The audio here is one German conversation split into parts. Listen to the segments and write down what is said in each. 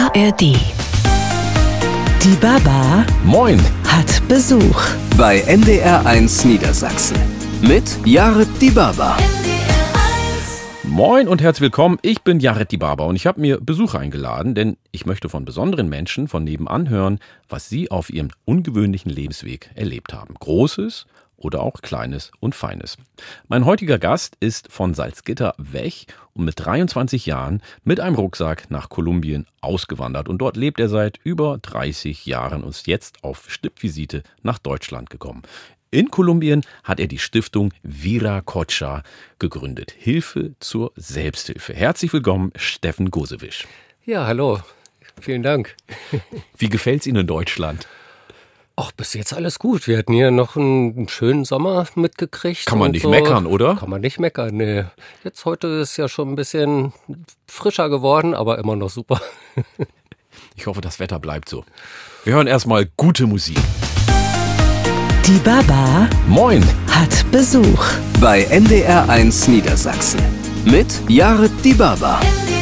ARD. Die Baba Moin hat Besuch bei NDR1 Niedersachsen mit Jared Die Baba. Moin und herzlich willkommen, ich bin Jared Die Baba und ich habe mir Besuch eingeladen, denn ich möchte von besonderen Menschen von nebenan hören, was sie auf ihrem ungewöhnlichen Lebensweg erlebt haben. Großes oder auch Kleines und Feines. Mein heutiger Gast ist von Salzgitter weg und mit 23 Jahren mit einem Rucksack nach Kolumbien ausgewandert. Und dort lebt er seit über 30 Jahren und ist jetzt auf Stippvisite nach Deutschland gekommen. In Kolumbien hat er die Stiftung Viracocha gegründet. Hilfe zur Selbsthilfe. Herzlich willkommen, Steffen Gosewisch. Ja, hallo. Vielen Dank. Wie gefällt's Ihnen in Deutschland? Ach, bis jetzt alles gut. Wir hatten hier noch einen schönen Sommer mitgekriegt. Kann man nicht meckern, oder? Kann man nicht meckern, nee. Jetzt heute ist ja schon ein bisschen frischer geworden, aber immer noch super. Ich hoffe, das Wetter bleibt so. Wir hören erstmal gute Musik. Die Baba Moin hat Besuch Bei NDR1 Niedersachsen mit Jared Die Baba.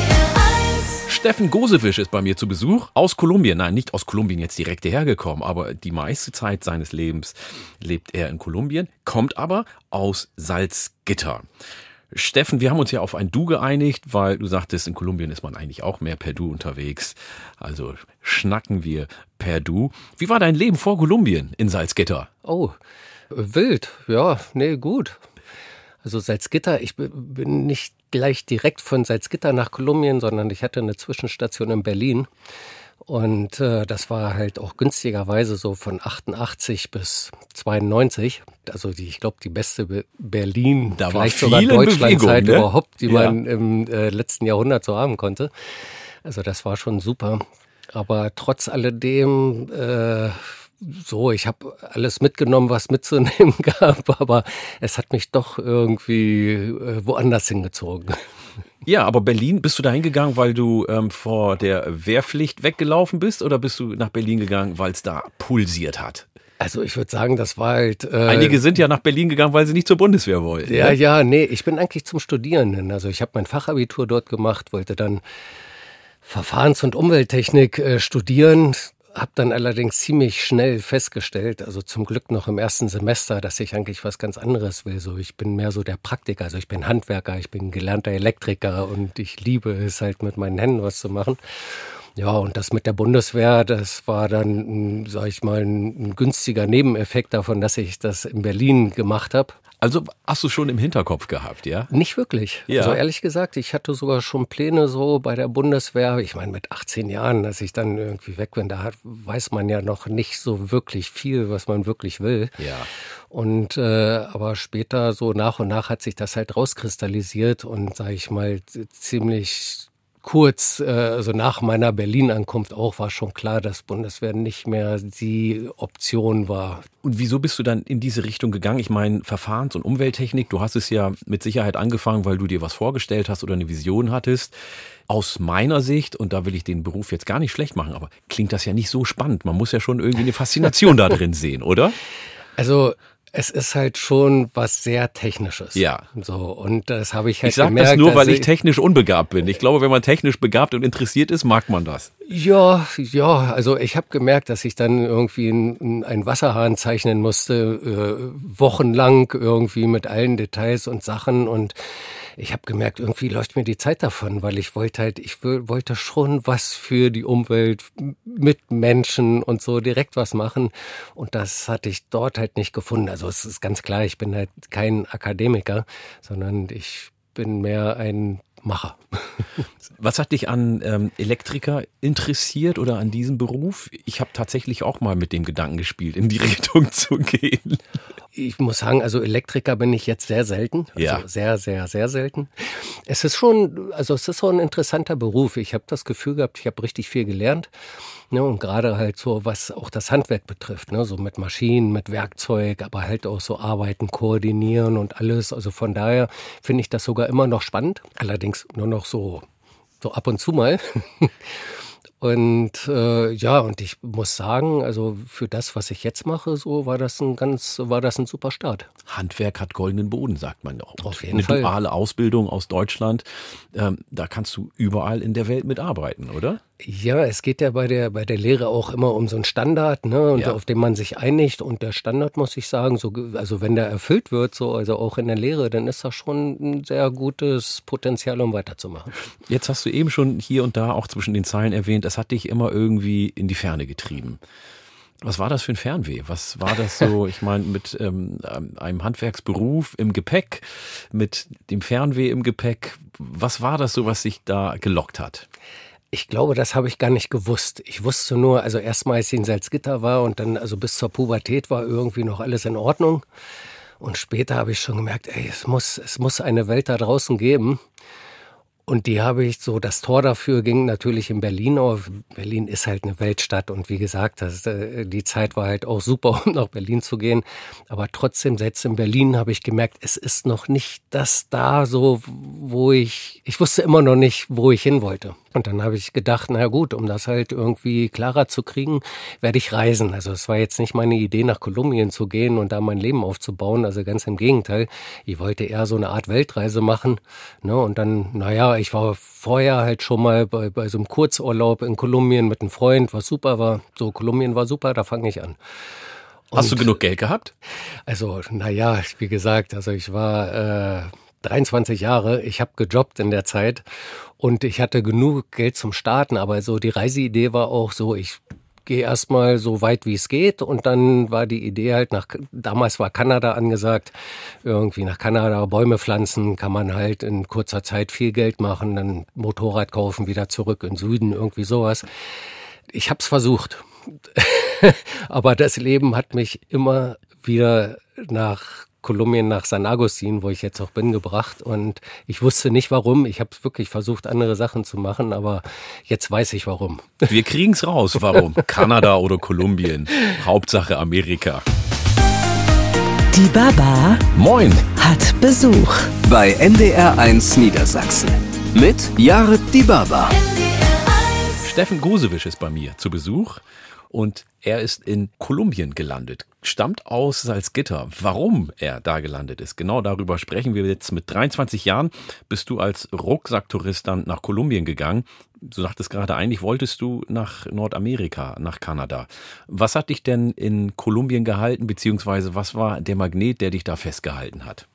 Steffen Gosewisch ist bei mir zu Besuch aus Kolumbien. Nein, nicht aus Kolumbien jetzt direkt hierher gekommen, aber die meiste Zeit seines Lebens lebt er in Kolumbien, kommt aber aus Salzgitter. Steffen, wir haben uns ja auf ein Du geeinigt, weil du sagtest, in Kolumbien ist man eigentlich auch mehr per Du unterwegs. Also schnacken wir per Du. Wie war dein Leben vor Kolumbien in Salzgitter? Oh, wild. Ja, nee, gut. Also Salzgitter, ich bin nicht gleich direkt von Salzgitter nach Kolumbien, sondern ich hatte eine Zwischenstation in Berlin. Und das war halt auch günstigerweise so von 88 bis 92. Also ich glaube, die beste Berlin, da vielleicht war sogar Deutschlandzeit ne? überhaupt, die ja. man im letzten Jahrhundert so haben konnte. Also das war schon super. Aber trotz alledem, ich habe alles mitgenommen, was mitzunehmen gab, aber es hat mich doch irgendwie woanders hingezogen. Ja, aber Berlin, bist du da hingegangen, weil du vor der Wehrpflicht weggelaufen bist oder bist du nach Berlin gegangen, weil es da pulsiert hat? Also ich würde sagen, das war halt... Einige sind ja nach Berlin gegangen, weil sie nicht zur Bundeswehr wollten. Ja, nee, ich bin eigentlich zum Studieren. Also ich habe mein Fachabitur dort gemacht, wollte dann Verfahrens- und Umwelttechnik studieren. Habe dann allerdings ziemlich schnell festgestellt, also zum Glück noch im ersten Semester, dass ich eigentlich was ganz anderes will. So, ich bin mehr so der Praktiker, also ich bin Handwerker, ich bin gelernter Elektriker und ich liebe es halt mit meinen Händen was zu machen. Ja, und das mit der Bundeswehr, das war dann, sag ich mal, ein günstiger Nebeneffekt davon, dass ich das in Berlin gemacht habe. Also hast du schon im Hinterkopf gehabt, ja? Nicht wirklich. Ja. Also ehrlich gesagt, ich hatte sogar schon Pläne so bei der Bundeswehr. Ich meine, mit 18 Jahren, als ich dann irgendwie weg bin, da weiß man ja noch nicht so wirklich viel, was man wirklich will. Ja. Und aber später so nach und nach hat sich das halt rauskristallisiert und, sag ich mal, ziemlich kurz, also nach meiner Berlin-Ankunft auch, war schon klar, dass Bundeswehr nicht mehr die Option war. Und wieso bist du dann in diese Richtung gegangen? Ich meine, Verfahrens- und Umwelttechnik, du hast es ja mit Sicherheit angefangen, weil du dir was vorgestellt hast oder eine Vision hattest. Aus meiner Sicht, und da will ich den Beruf jetzt gar nicht schlecht machen, aber klingt das ja nicht so spannend. Man muss ja schon irgendwie eine Faszination da drin sehen, oder? Also es ist halt schon was sehr Technisches. Ja. So, und das habe ich halt Ich sage gemerkt. das nur, weil ich technisch unbegabt bin. Ich glaube, wenn man technisch begabt und interessiert ist, mag man das. Ja, also ich habe gemerkt, dass ich dann irgendwie einen Wasserhahn zeichnen musste, wochenlang irgendwie mit allen Details und Sachen, und ich habe gemerkt, irgendwie läuft mir die Zeit davon, weil ich wollte schon was für die Umwelt mit Menschen und so direkt was machen, und das hatte ich dort halt nicht gefunden. Also es ist ganz klar, ich bin halt kein Akademiker, sondern ich bin mehr ein Macher. Was hat dich an Elektriker interessiert oder an diesem Beruf? Ich habe tatsächlich auch mal mit dem Gedanken gespielt, in die Richtung zu gehen. Ich muss sagen, also Elektriker bin ich jetzt sehr selten. Also ja. Sehr, sehr, sehr selten. Es ist schon ein interessanter Beruf. Ich habe das Gefühl gehabt, ich habe richtig viel gelernt. Ne, und gerade halt so, was auch das Handwerk betrifft, ne, so mit Maschinen, mit Werkzeug, aber halt auch so Arbeiten, koordinieren und alles. Also von daher finde ich das sogar immer noch spannend. Allerdings nur noch so ab und zu mal. Und und ich muss sagen, also für das, was ich jetzt mache, so war das ein super Start. Handwerk hat goldenen Boden, sagt man doch. Auf jeden Fall. Eine duale Ausbildung aus Deutschland, da kannst du überall in der Welt mitarbeiten, oder? Ja, es geht ja bei der Lehre auch immer um so einen Standard, ne, und Ja. auf den man sich einigt. Und der Standard, muss ich sagen, also wenn der erfüllt wird, so, also auch in der Lehre, dann ist das schon ein sehr gutes Potenzial, um weiterzumachen. Jetzt hast du eben schon hier und da auch zwischen den Zeilen erwähnt, es hat dich immer irgendwie in die Ferne getrieben. Was war das für ein Fernweh? Was war das so, ich meine, mit einem Handwerksberuf im Gepäck, mit dem Fernweh im Gepäck? Was war das so, was dich da gelockt hat? Ich glaube, das habe ich gar nicht gewusst. Ich wusste nur, also erstmal, als ich in Salzgitter war und dann, also bis zur Pubertät war irgendwie noch alles in Ordnung. Und später habe ich schon gemerkt, ey, es muss eine Welt da draußen geben. Und die habe ich so, das Tor dafür ging natürlich in Berlin auf. Berlin ist halt eine Weltstadt und wie gesagt, die Zeit war halt auch super, um nach Berlin zu gehen. Aber trotzdem, selbst in Berlin habe ich gemerkt, es ist noch nicht das da so, wo ich wusste immer noch nicht, wo ich hin wollte. Und dann habe ich gedacht, na gut, um das halt irgendwie klarer zu kriegen, werde ich reisen. Also es war jetzt nicht meine Idee, nach Kolumbien zu gehen und da mein Leben aufzubauen. Also ganz im Gegenteil. Ich wollte eher so eine Art Weltreise machen. Ne? Und dann, naja, ich war vorher halt schon mal bei so einem Kurzurlaub in Kolumbien mit einem Freund, was super war. So, Kolumbien war super, da fange ich an. Hast du genug Geld gehabt? Also, naja, wie gesagt, also ich war 23 Jahre, ich habe gejobbt in der Zeit und ich hatte genug Geld zum Starten, aber so die Reiseidee war auch so, ich gehe erstmal so weit wie es geht und dann war die Idee halt damals war Kanada angesagt, irgendwie nach Kanada Bäume pflanzen, kann man halt in kurzer Zeit viel Geld machen, dann Motorrad kaufen, wieder zurück in den Süden, irgendwie sowas. Ich habe es versucht, aber das Leben hat mich immer wieder nach Kolumbien, nach San Agustin, wo ich jetzt auch bin, gebracht und ich wusste nicht warum. Ich habe wirklich versucht, andere Sachen zu machen, aber jetzt weiß ich warum. Wir kriegen's raus, warum? Kanada oder Kolumbien, Hauptsache Amerika. Die Baba Moin! hat Besuch. Bei NDR1 Niedersachsen. Mit Jared Die Baba. Steffen Gosewisch ist bei mir zu Besuch und er ist in Kolumbien gelandet, stammt aus Salzgitter. Warum er da gelandet ist, genau darüber sprechen wir jetzt. Mit 23 Jahren bist du als Rucksacktourist dann nach Kolumbien gegangen. Du sagtest gerade, eigentlich wolltest du nach Nordamerika, nach Kanada. Was hat dich denn in Kolumbien gehalten, beziehungsweise was war der Magnet, der dich da festgehalten hat?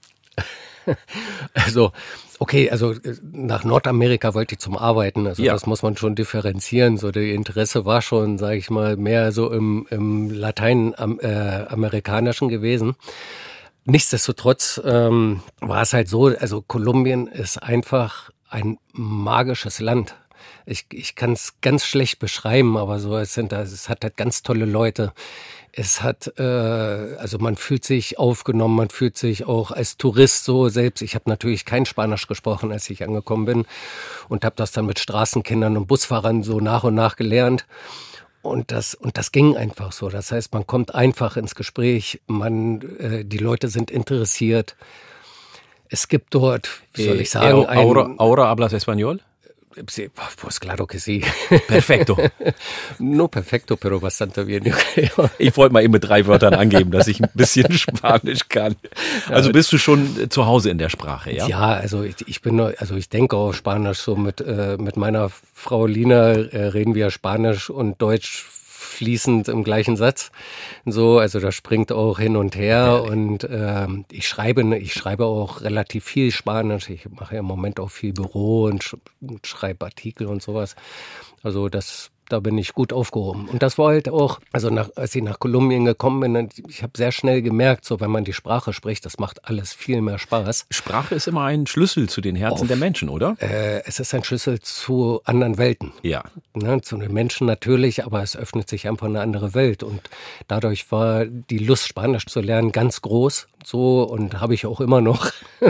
Also, okay, also nach Nordamerika wollte ich zum Arbeiten, also Ja. Das muss man schon differenzieren. So, die Interesse war schon, sage ich mal, mehr so im Lateinamerikanischen gewesen. Nichtsdestotrotz war es halt so, also Kolumbien ist einfach ein magisches Land. Ich kann es ganz schlecht beschreiben, aber so es hat halt ganz tolle Leute. Es hat, also man fühlt sich aufgenommen, man fühlt sich auch als Tourist so selbst. Ich habe natürlich kein Spanisch gesprochen, als ich angekommen bin und habe das dann mit Straßenkindern und Busfahrern so nach und nach gelernt. Und das ging einfach so. Das heißt, man kommt einfach ins Gespräch, die Leute sind interessiert. Es gibt dort, wie soll ich sagen, Ahora hablas español? Pues claro que sí. Perfecto. No perfecto, pero bastante bien. Yo creo. Ich wollte mal eben mit 3 Wörtern angeben, dass ich ein bisschen Spanisch kann. Also bist du schon zu Hause in der Sprache, ja? Ja, also ich denke auch Spanisch so mit meiner Frau Lina reden wir Spanisch und Deutsch fließend im gleichen Satz. So, also das springt auch hin und her und ich schreibe auch relativ viel Spanisch. Ich mache ja im Moment auch viel Büro und schreibe Artikel und sowas. Also da bin ich gut aufgehoben. Und das war halt auch, also als ich nach Kolumbien gekommen bin, ich habe sehr schnell gemerkt, so wenn man die Sprache spricht, das macht alles viel mehr Spaß. Sprache ist immer ein Schlüssel zu den Herzen der Menschen, oder? Es ist ein Schlüssel zu anderen Welten. Ja. Ne, zu den Menschen natürlich, aber es öffnet sich einfach eine andere Welt. Und dadurch war die Lust, Spanisch zu lernen, ganz groß. So, und habe ich auch immer noch.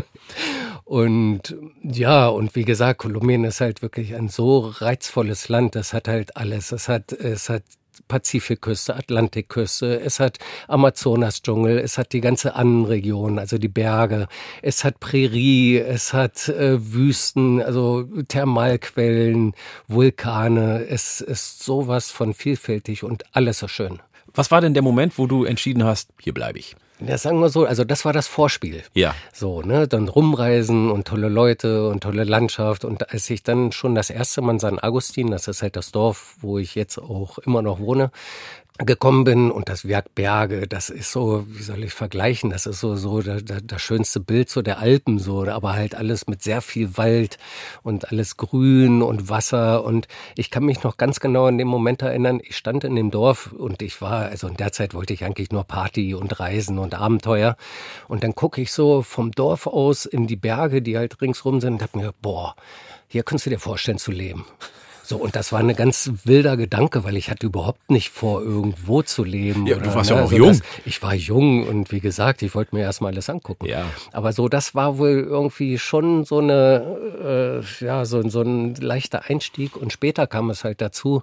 Und ja, und wie gesagt, Kolumbien ist halt wirklich ein so reizvolles Land. Es hat halt alles. Es hat Pazifikküste, Atlantikküste, es hat Amazonasdschungel, es hat die ganze Annenregion, also die Berge, es hat Prärie, es hat Wüsten, also Thermalquellen, Vulkane. Es ist sowas von vielfältig und alles so schön. Was war denn der Moment, wo du entschieden hast, hier bleibe ich? Ja, sagen wir so, also das war das Vorspiel. Ja. So, ne, dann rumreisen und tolle Leute und tolle Landschaft. Und als ich dann schon das erste Mal in San Agustin, das ist halt das Dorf, wo ich jetzt auch immer noch wohne, gekommen bin und das Werk Berge, das ist so, wie soll ich vergleichen, das ist so das schönste Bild so der Alpen so, aber halt alles mit sehr viel Wald und alles Grün und Wasser und ich kann mich noch ganz genau an den Moment erinnern, ich stand in dem Dorf und ich war, also in der Zeit wollte ich eigentlich nur Party und Reisen und Abenteuer und dann gucke ich so vom Dorf aus in die Berge, die halt ringsrum sind und hab mir, boah, hier könntest du dir vorstellen zu leben. So, und das war ein ganz wilder Gedanke, weil ich hatte überhaupt nicht vor, irgendwo zu leben. Ja, oder, du warst ja auch also jung. Ich war jung und wie gesagt, ich wollte mir erstmal alles angucken. Ja. Aber so, das war wohl irgendwie schon so eine, so ein leichter Einstieg. Und später kam es halt dazu,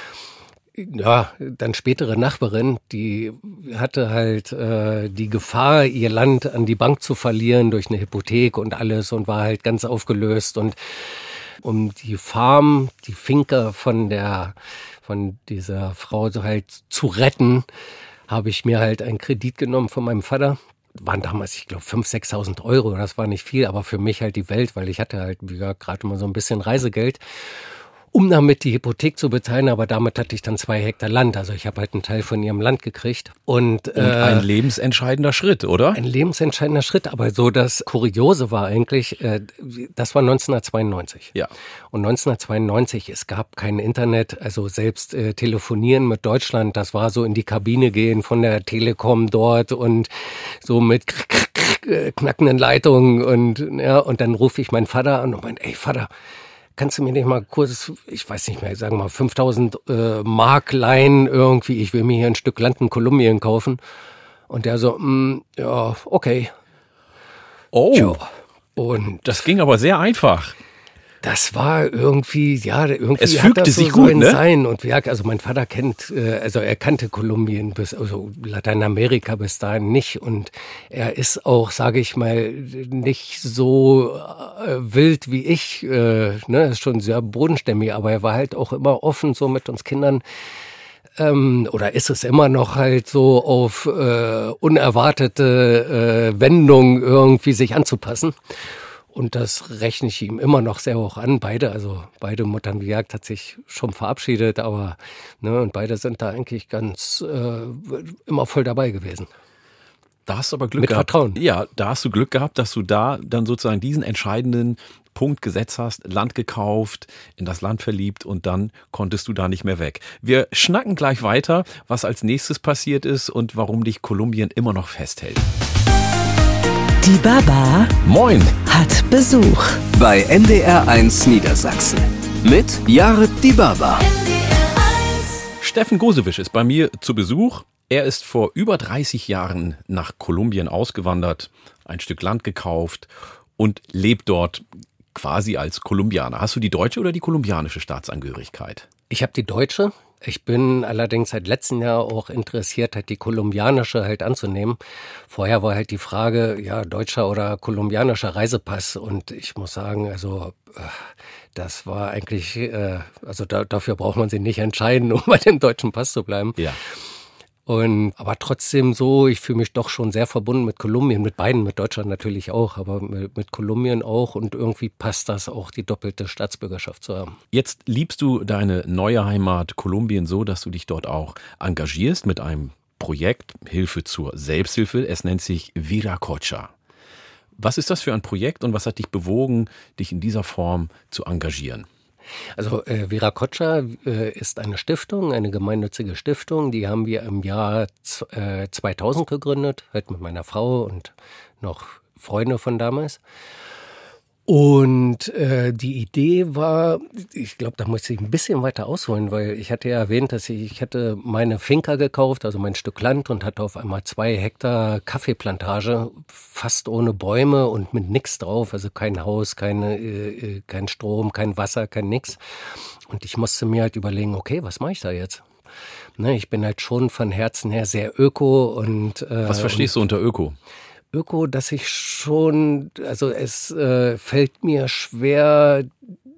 ja, dann spätere Nachbarin, die hatte halt die Gefahr, ihr Land an die Bank zu verlieren durch eine Hypothek und alles und war halt ganz aufgelöst und um die Farm, die Finca von dieser Frau halt zu retten, habe ich mir halt einen Kredit genommen von meinem Vater. Waren damals, ich glaube, 5.000, 6.000 Euro. Das war nicht viel, aber für mich halt die Welt, weil ich hatte halt, wie gesagt, gerade mal so ein bisschen Reisegeld, um damit die Hypothek zu bezahlen, aber damit hatte ich dann 2 Hektar Land. Also ich habe halt einen Teil von ihrem Land gekriegt. Und ein lebensentscheidender Schritt, oder? Ein lebensentscheidender Schritt, aber so das Kuriose war eigentlich, das war 1992. Ja. Und 1992, es gab kein Internet, also selbst telefonieren mit Deutschland, das war so in die Kabine gehen von der Telekom dort und so mit knackenden Leitungen und dann rufe ich meinen Vater an und meinte, ey Vater, kannst du mir nicht mal kurz, ich weiß nicht mehr, sagen wir mal 5.000 Mark leihen irgendwie, ich will mir hier ein Stück Land in Kolumbien kaufen. Und der so, ja, okay. Oh, Tja. Und das ging aber sehr einfach. das war irgendwie, ja, irgendwie Es hat fügte das sich so gut, ein ne? Sein. Und ja, also mein Vater er kannte Kolumbien also Lateinamerika bis dahin nicht. Und er ist auch, sage ich mal, nicht so wild wie ich, ist schon sehr bodenständig, aber er war halt auch immer offen so mit uns Kindern. Oder ist es immer noch halt so auf unerwartete Wendungen irgendwie sich anzupassen. Und das rechne ich ihm immer noch sehr hoch an. Beide Muttern, wie gesagt, hat sich schon verabschiedet, aber und beide sind da eigentlich ganz immer voll dabei gewesen. Da hast du aber Glück Mit gehabt. Vertrauen. Ja, da hast du Glück gehabt, dass du da dann sozusagen diesen entscheidenden Punkt gesetzt hast, Land gekauft, in das Land verliebt und dann konntest du da nicht mehr weg. Wir schnacken gleich weiter, was als nächstes passiert ist und warum dich Kolumbien immer noch festhält. Die Baba Moin! hat Besuch. Bei NDR1 Niedersachsen. Mit Jared Die Baba. Steffen Gosewisch ist bei mir zu Besuch. Er ist vor über 30 Jahren nach Kolumbien ausgewandert, ein Stück Land gekauft und lebt dort quasi als Kolumbianer. Hast du die deutsche oder die kolumbianische Staatsangehörigkeit? Ich habe die deutsche. Ich bin allerdings seit letztem Jahr auch interessiert, halt die kolumbianische halt anzunehmen. Vorher war halt die Frage, ja, deutscher oder kolumbianischer Reisepass. Und ich muss sagen, also das war eigentlich, dafür braucht man sich nicht entscheiden, um bei dem deutschen Pass zu bleiben. Ja. Aber trotzdem so, ich fühle mich doch schon sehr verbunden mit Kolumbien, mit beiden, mit Deutschland natürlich auch, aber mit Kolumbien auch und irgendwie passt das auch, die doppelte Staatsbürgerschaft zu haben. Jetzt liebst du deine neue Heimat Kolumbien so, dass du dich dort auch engagierst mit einem Projekt Hilfe zur Selbsthilfe. Es nennt sich Viracocha. Was ist das für ein Projekt und was hat dich bewogen, dich in dieser Form zu engagieren? Also Viracocha ist eine Stiftung, eine gemeinnützige Stiftung. Die haben wir im Jahr 2000 gegründet, halt mit meiner Frau und noch Freunde von damals. Und die Idee war, ich glaube, da muss ich ein bisschen weiter ausholen, weil ich hatte ja erwähnt, dass ich hatte meine Finca gekauft, also mein Stück Land und hatte auf einmal 2 Hektar Kaffeeplantage, fast ohne Bäume und mit nix drauf, also kein Haus, kein Strom, kein Wasser, kein nix. Und ich musste mir halt überlegen, okay, was mache ich da jetzt? Ne, ich bin halt schon von Herzen her sehr öko und Was verstehst du unter Öko? Öko, dass ich schon, also es fällt mir schwer,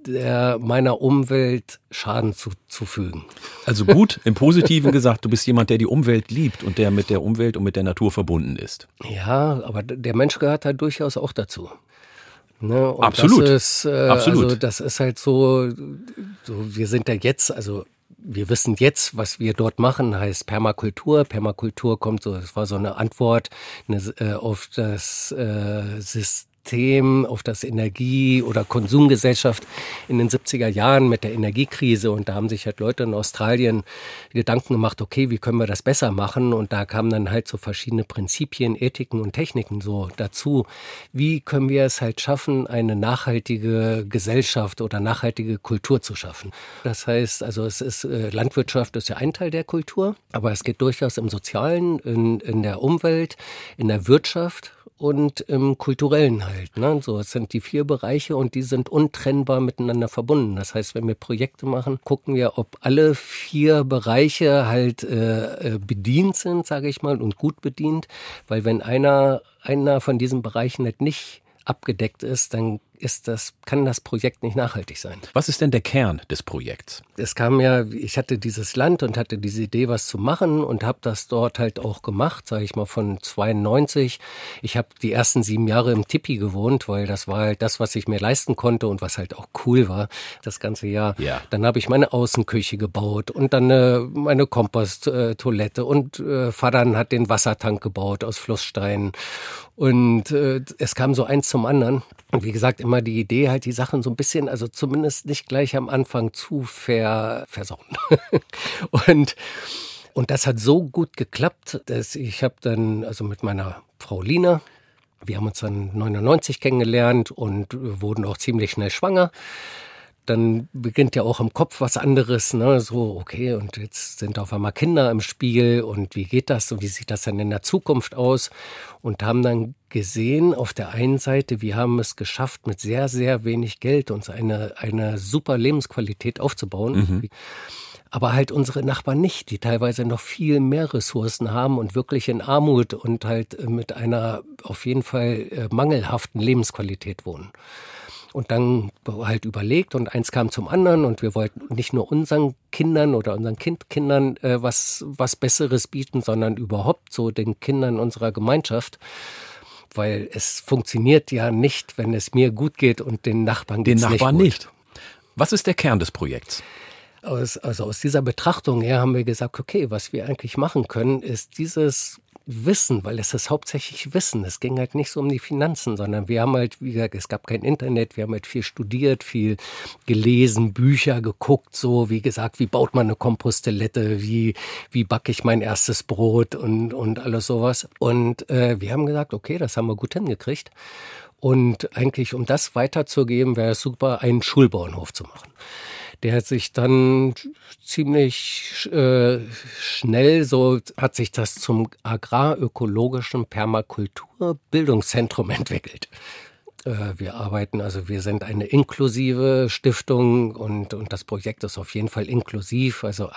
meiner Umwelt Schaden zufügen. Also gut, im Positiven gesagt, du bist jemand, der die Umwelt liebt und der mit der Umwelt und mit der Natur verbunden ist. Ja, aber der Mensch gehört halt durchaus auch dazu. Ne? Und Absolut. Absolut. Also das ist halt so, wir sind ja jetzt, also wir wissen jetzt, was wir dort machen, heißt Permakultur. Permakultur kommt so, das war so eine Antwort auf das System, auf das Energie- oder Konsumgesellschaft in den 70er Jahren mit der Energiekrise. Und da haben sich halt Leute in Australien Gedanken gemacht, okay, wie können wir das besser machen? Und da kamen dann halt so verschiedene Prinzipien, Ethiken und Techniken so dazu. Wie können wir es halt schaffen, eine nachhaltige Gesellschaft oder nachhaltige Kultur zu schaffen? Das heißt, also es ist, Landwirtschaft ist ja ein Teil der Kultur, aber es geht durchaus im Sozialen, in der Umwelt, in der Wirtschaft und im Kulturellen halt. Ne? So, es sind die 4 Bereiche und die sind untrennbar miteinander verbunden. Das heißt, wenn wir Projekte machen, gucken wir, ob alle 4 Bereiche halt bedient sind, sage ich mal, und gut bedient. Weil wenn einer von diesen Bereichen halt nicht abgedeckt ist, dann kann das Projekt nicht nachhaltig sein. Was ist denn der Kern des Projekts? Es kam ja, ich hatte dieses Land und hatte diese Idee, was zu machen und habe das dort halt auch gemacht, sage ich mal von 92. Ich habe die ersten 7 Jahre im Tipi gewohnt, weil das war halt das, was ich mir leisten konnte und was halt auch cool war, das ganze Jahr. Ja. Dann habe ich meine Außenküche gebaut und dann meine Komposttoilette und Vater hat den Wassertank gebaut aus Flusssteinen. Und es kam so eins zum anderen. Und wie gesagt, immer die Idee, halt die Sachen so ein bisschen, also zumindest nicht gleich am Anfang zu versauen. Und das hat so gut geklappt, dass ich habe dann, also mit meiner Frau Lina, wir haben uns dann 99 kennengelernt und wurden auch ziemlich schnell schwanger. Dann beginnt ja auch im Kopf was anderes, ne? So, okay, und jetzt sind auf einmal Kinder im Spiel und wie geht das und wie sieht das dann in der Zukunft aus? Und haben dann gesehen, auf der einen Seite, wir haben es geschafft, mit sehr, sehr wenig Geld uns eine super Lebensqualität aufzubauen. Mhm. Aber halt unsere Nachbarn nicht, die teilweise noch viel mehr Ressourcen haben und wirklich in Armut und halt mit einer auf jeden Fall mangelhaften Lebensqualität wohnen. Und dann halt überlegt und eins kam zum anderen und wir wollten nicht nur unseren Kindern oder unseren Kindern was Besseres bieten, sondern überhaupt so den Kindern unserer Gemeinschaft. Weil es funktioniert ja nicht, wenn es mir gut geht und den Nachbarn geht's nicht gut. Den Nachbarn nicht. Was ist der Kern des Projekts? Aus dieser Betrachtung her haben wir gesagt, okay, was wir eigentlich machen können, ist dieses Wissen, weil es ist hauptsächlich Wissen. Es ging halt nicht so um die Finanzen, sondern wir haben halt, wie gesagt, es gab kein Internet, wir haben halt viel studiert, viel gelesen, Bücher geguckt, so wie gesagt, wie baut man eine Komposttoilette, wie backe ich mein erstes Brot und alles sowas. Und wir haben gesagt, okay, das haben wir gut hingekriegt. Und eigentlich, um das weiterzugeben, wäre es super, einen Schulbauernhof zu machen. Der hat sich dann ziemlich schnell, so hat sich das zum agrarökologischen Permakulturbildungszentrum entwickelt. Wir arbeiten, also wir sind eine inklusive Stiftung und das Projekt ist auf jeden Fall inklusiv, also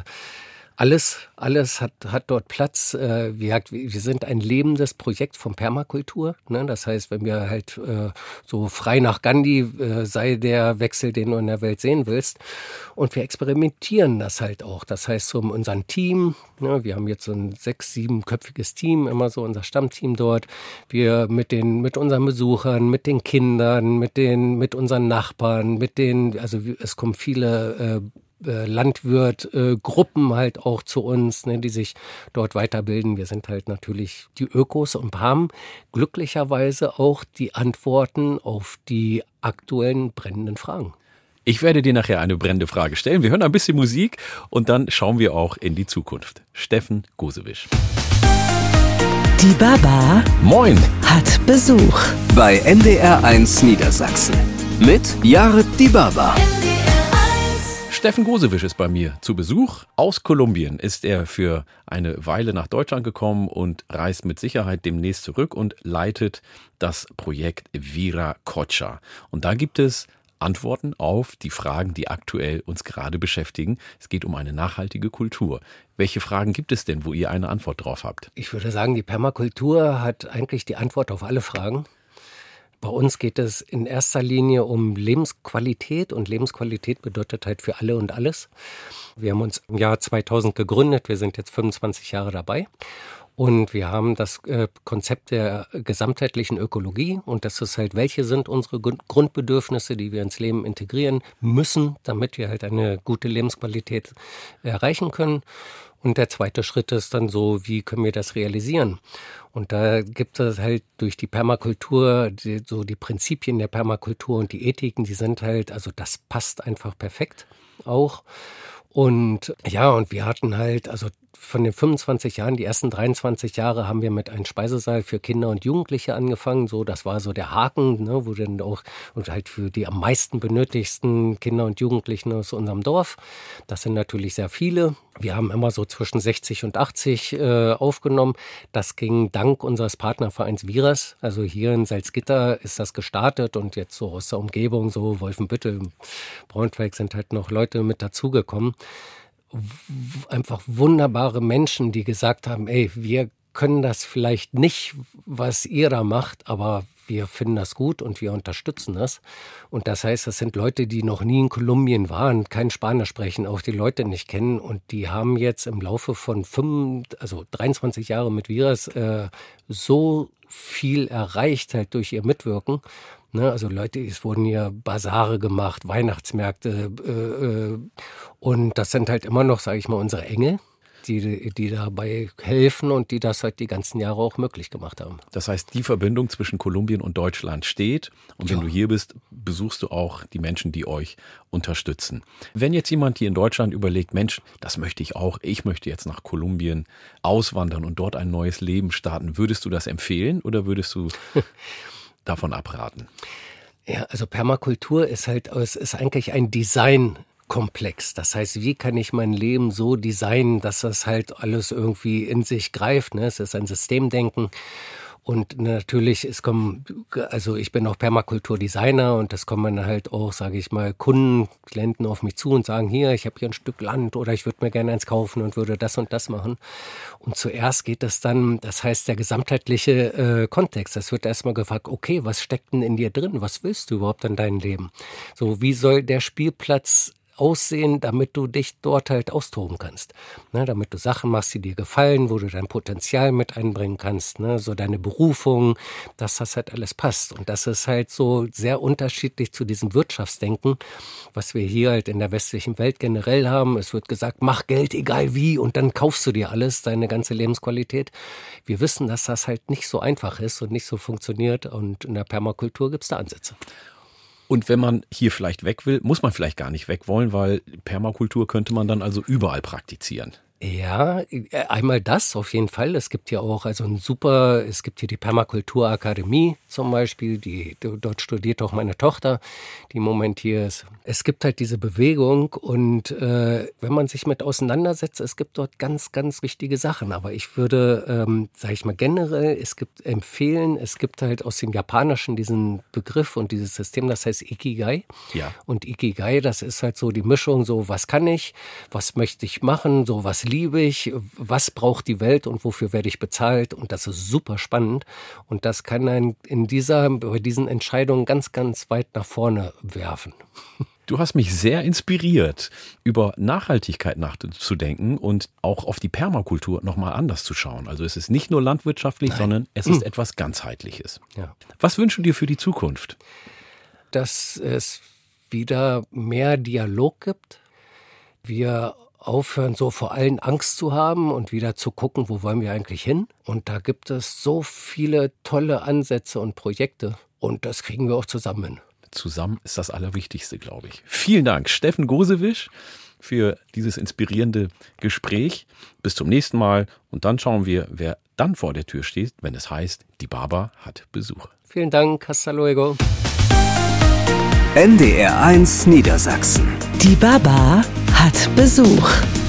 alles hat dort Platz. Wir sind ein lebendes Projekt von Permakultur. Ne? Das heißt, wenn wir halt so frei nach Gandhi, sei der Wechsel, den du in der Welt sehen willst. Und wir experimentieren das halt auch. Das heißt, so in unserem Team, ne, wir haben jetzt so ein 6-7-köpfiges Team, immer so unser Stammteam dort. Wir mit unseren Besuchern, mit den Kindern, mit unseren Nachbarn, also es kommen viele Landwirt-Gruppen halt auch zu uns, ne, die sich dort weiterbilden. Wir sind halt natürlich die Ökos und haben glücklicherweise auch die Antworten auf die aktuellen brennenden Fragen. Ich werde dir nachher eine brennende Frage stellen. Wir hören ein bisschen Musik und dann schauen wir auch in die Zukunft. Steffen Gosewisch. Die Baba Moin hat Besuch bei NDR1 Niedersachsen mit Jared Die Baba. Steffen Gosewisch ist bei mir zu Besuch. Aus Kolumbien ist er für eine Weile nach Deutschland gekommen und reist mit Sicherheit demnächst zurück und leitet das Projekt Viracocha. Und da gibt es Antworten auf die Fragen, die aktuell uns gerade beschäftigen. Es geht um eine nachhaltige Kultur. Welche Fragen gibt es denn, wo ihr eine Antwort drauf habt? Ich würde sagen, die Permakultur hat eigentlich die Antwort auf alle Fragen. Bei uns geht es in erster Linie um Lebensqualität und Lebensqualität bedeutet halt für alle und alles. Wir haben uns im Jahr 2000 gegründet, wir sind jetzt 25 Jahre dabei und wir haben das Konzept der gesamtheitlichen Ökologie und das ist halt, welche sind unsere Grundbedürfnisse, die wir ins Leben integrieren müssen, damit wir halt eine gute Lebensqualität erreichen können. Und der zweite Schritt ist dann so, wie können wir das realisieren? Und da gibt es halt durch die Permakultur, die Prinzipien der Permakultur und die Ethiken, die sind halt, also das passt einfach perfekt auch. Und ja, und wir hatten halt, also von den 25 Jahren, die ersten 23 Jahre haben wir mit einem Speisesaal für Kinder und Jugendliche angefangen. So, das war so der Haken, ne, wo dann auch, und halt für die am meisten benötigsten Kinder und Jugendlichen aus unserem Dorf. Das sind natürlich sehr viele. Wir haben immer so zwischen 60 und 80 aufgenommen. Das ging dank unseres Partnervereins Viras. Also hier in Salzgitter ist das gestartet und jetzt so aus der Umgebung, so Wolfenbüttel, Braunschweig sind halt noch Leute mit dazugekommen. Einfach wunderbare Menschen, die gesagt haben, ey, wir können das vielleicht nicht, was ihr da macht, aber wir finden das gut und wir unterstützen das. Und das heißt, das sind Leute, die noch nie in Kolumbien waren, kein Spanisch sprechen, auch die Leute nicht kennen. Und die haben jetzt im Laufe von 23 Jahren mit Viras so viel erreicht, halt durch ihr Mitwirken. Ne, also Leute, es wurden hier Basare gemacht, Weihnachtsmärkte und das sind halt immer noch, sage ich mal, unsere Engel, die dabei helfen und die das halt die ganzen Jahre auch möglich gemacht haben. Das heißt, die Verbindung zwischen Kolumbien und Deutschland steht und wenn du hier bist, besuchst du auch die Menschen, die euch unterstützen. Wenn jetzt jemand hier in Deutschland überlegt, Mensch, das möchte ich auch, ich möchte jetzt nach Kolumbien auswandern und dort ein neues Leben starten, würdest du das empfehlen oder würdest du davon abraten? Ja, also Permakultur ist halt, es ist eigentlich ein Designkomplex. Das heißt, wie kann ich mein Leben so designen, dass das halt alles irgendwie in sich greift, ne? Es ist ein Systemdenken. Und natürlich, ich bin auch Permakulturdesigner und es kommen dann halt auch, sage ich mal, Kunden, Klienten auf mich zu und sagen, hier, ich habe hier ein Stück Land oder ich würde mir gerne eins kaufen und würde das und das machen. Und zuerst geht es dann, das heißt, der gesamtheitliche Kontext. Es wird erstmal gefragt, okay, was steckt denn in dir drin? Was willst du überhaupt in deinem Leben? So, wie soll der Spielplatz aussehen, damit du dich dort halt austoben kannst. Ne, damit du Sachen machst, die dir gefallen, wo du dein Potenzial mit einbringen kannst, ne, so deine Berufung, dass das halt alles passt. Und das ist halt so sehr unterschiedlich zu diesem Wirtschaftsdenken, was wir hier halt in der westlichen Welt generell haben. Es wird gesagt, mach Geld, egal wie, und dann kaufst du dir alles, deine ganze Lebensqualität. Wir wissen, dass das halt nicht so einfach ist und nicht so funktioniert. Und in der Permakultur gibt es da Ansätze. Und wenn man hier vielleicht weg will, muss man vielleicht gar nicht weg wollen, weil Permakultur könnte man dann also überall praktizieren. Ja, einmal das auf jeden Fall. Es gibt ja auch es gibt hier die Permakulturakademie zum Beispiel, dort studiert auch meine Tochter, die im Moment hier ist. Es gibt halt diese Bewegung und wenn man sich mit auseinandersetzt, es gibt dort ganz, ganz wichtige Sachen. Aber ich würde, sage ich mal generell, es gibt halt aus dem Japanischen diesen Begriff und dieses System, das heißt Ikigai. Ja. Und Ikigai, das ist halt so die Mischung, so was kann ich, was möchte ich machen, so was liebe ich, was braucht die Welt und wofür werde ich bezahlt, und das ist super spannend und das kann einen bei diesen Entscheidungen ganz, ganz weit nach vorne werfen. Du hast mich sehr inspiriert, über Nachhaltigkeit nachzudenken und auch auf die Permakultur nochmal anders zu schauen. Also es ist nicht nur landwirtschaftlich, sondern es ist etwas Ganzheitliches. Ja. Was wünschst du dir für die Zukunft? Dass es wieder mehr Dialog gibt. Wir aufhören, so vor allen Angst zu haben und wieder zu gucken, wo wollen wir eigentlich hin. Und da gibt es so viele tolle Ansätze und Projekte und das kriegen wir auch zusammen hin. Zusammen ist das Allerwichtigste, glaube ich. Vielen Dank, Steffen Gosewisch, für dieses inspirierende Gespräch. Bis zum nächsten Mal und dann schauen wir, wer dann vor der Tür steht, wenn es heißt, die Baba hat Besuch. Vielen Dank, hasta luego. NDR 1 Niedersachsen. Die Baba hat Besuch.